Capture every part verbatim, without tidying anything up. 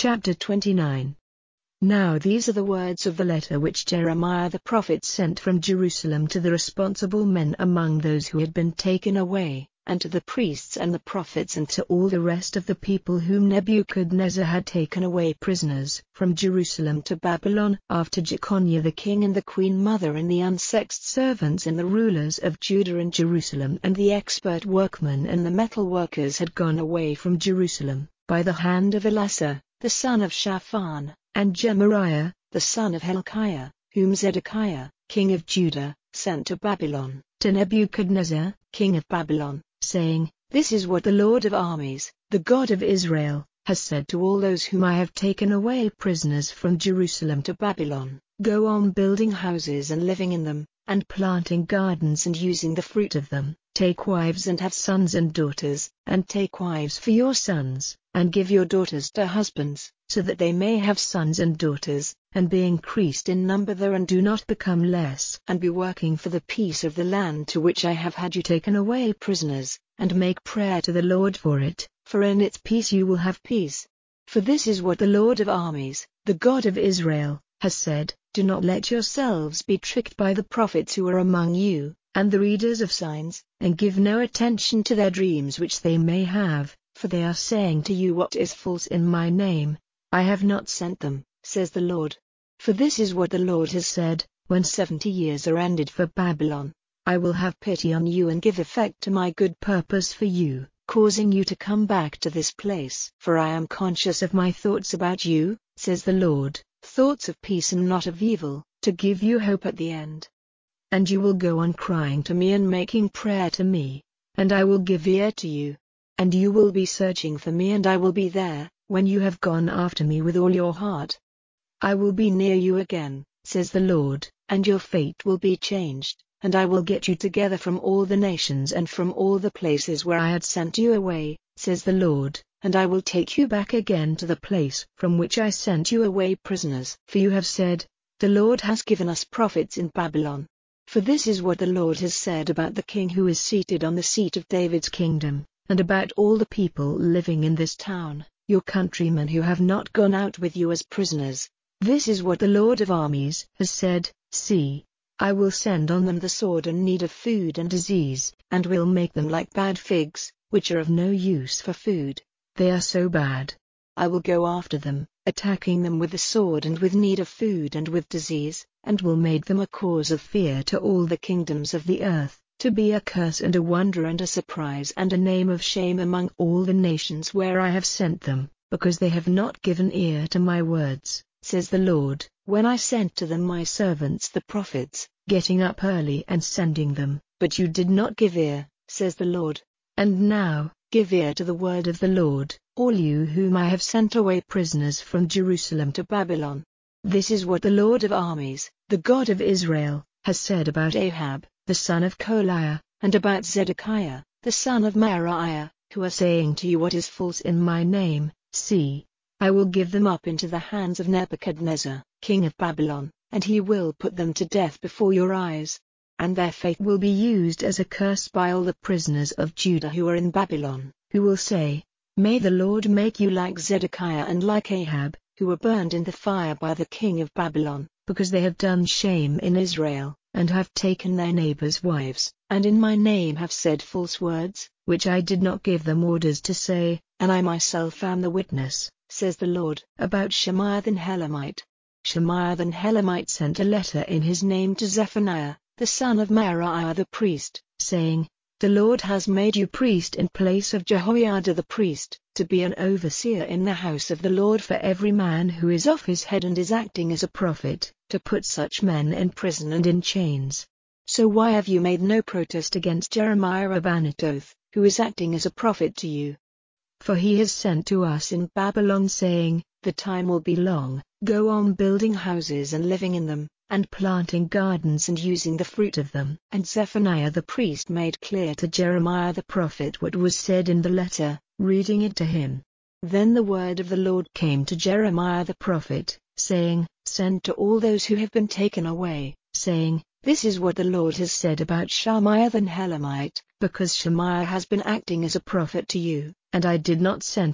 Chapter twenty-nine. Now these are the words of the letter which Jeremiah the prophet sent from Jerusalem to the responsible men among those who had been taken away, and to the priests and the prophets and to all the rest of the people whom Nebuchadnezzar had taken away prisoners from Jerusalem to Babylon, after Jeconiah the king and the queen mother and the unsexed servants and the rulers of Judah and Jerusalem and the expert workmen and the metal workers had gone away from Jerusalem, by the hand of Elasah, the son of Shaphan, and Gemariah, the son of Hilkiah, whom Zedekiah, king of Judah, sent to Babylon, to Nebuchadnezzar, king of Babylon, saying, This is what the Lord of armies, the God of Israel, has said to all those whom I have taken away prisoners from Jerusalem to Babylon, Go on building houses and living in them, and planting gardens and using the fruit of them. Take wives and have sons and daughters, and take wives for your sons, and give your daughters to husbands, so that they may have sons and daughters, and be increased in number there and do not become less, and be working for the peace of the land to which I have had you taken away prisoners, and make prayer to the Lord for it, for in its peace you will have peace. For this is what the Lord of armies, the God of Israel, has said, Do not let yourselves be tricked by the prophets who are among you, and the readers of signs, and give no attention to their dreams which they may have, for they are saying to you what is false in my name. I have not sent them, says the Lord. For this is what the Lord has said, when seventy years are ended for Babylon, I will have pity on you and give effect to my good purpose for you, causing you to come back to this place. For I am conscious of my thoughts about you, says the Lord, thoughts of peace and not of evil, to give you hope at the end. And you will go on crying to me and making prayer to me, and I will give ear to you. And you will be searching for me and I will be there, when you have gone after me with all your heart. I will be near you again, says the Lord, and your fate will be changed, and I will get you together from all the nations and from all the places where I had sent you away, says the Lord, and I will take you back again to the place from which I sent you away prisoners. For you have said, The Lord has given us prophets in Babylon. For this is what the Lord has said about the king who is seated on the seat of David's kingdom, and about all the people living in this town, your countrymen who have not gone out with you as prisoners. This is what the Lord of armies has said, See, I will send on them the sword and need of food and disease, and will make them like bad figs, which are of no use for food. They are so bad. I will go after them, attacking them with the sword and with need of food and with disease, and will make them a cause of fear to all the kingdoms of the earth, to be a curse and a wonder and a surprise and a name of shame among all the nations where I have sent them, because they have not given ear to my words, says the Lord, when I sent to them my servants the prophets, getting up early and sending them, but you did not give ear, says the Lord. And now, give ear to the word of the Lord, all you whom I have sent away prisoners from Jerusalem to Babylon. This is what the Lord of armies, the God of Israel, has said about Ahab, the son of Kolaiah, and about Zedekiah, the son of Maariah, who are saying to you what is false in my name. See, I will give them up into the hands of Nebuchadnezzar, king of Babylon, and he will put them to death before your eyes. And their fate will be used as a curse by all the prisoners of Judah who are in Babylon, who will say, May the Lord make you like Zedekiah and like Ahab, who were burned in the fire by the king of Babylon, because they have done shame in Israel, and have taken their neighbors' wives, and in my name have said false words, which I did not give them orders to say, and I myself am the witness, says the Lord. About Shemaiah the Nehelamite. Shemaiah the Nehelamite sent a letter in his name to Zephaniah, the son of Maariah the priest, saying, The Lord has made you priest in place of Jehoiada the priest, to be an overseer in the house of the Lord for every man who is off his head and is acting as a prophet, to put such men in prison and in chains. So why have you made no protest against Jeremiah of Anathoth, who is acting as a prophet to you? For he has sent to us in Babylon saying, The time will be long, go on building houses and living in them, and planting gardens and using the fruit of them. And Zephaniah the priest made clear to Jeremiah the prophet what was said in the letter, reading it to him. Then the word of the Lord came to Jeremiah the prophet, saying, Send to all those who have been taken away, saying, This is what the Lord has said about Shemaiah the Nehelamite, because Shemaiah has been acting as a prophet to you, and I did not send him,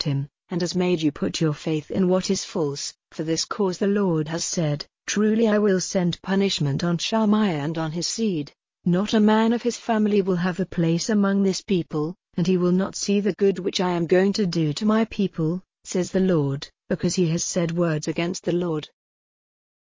and has made you put your faith in what is false. For this cause the Lord has said, truly I will send punishment on Shammah and on his seed. Not a man of his family will have a place among this people, and he will not see the good which I am going to do to my people, says the Lord, because he has said words against the Lord.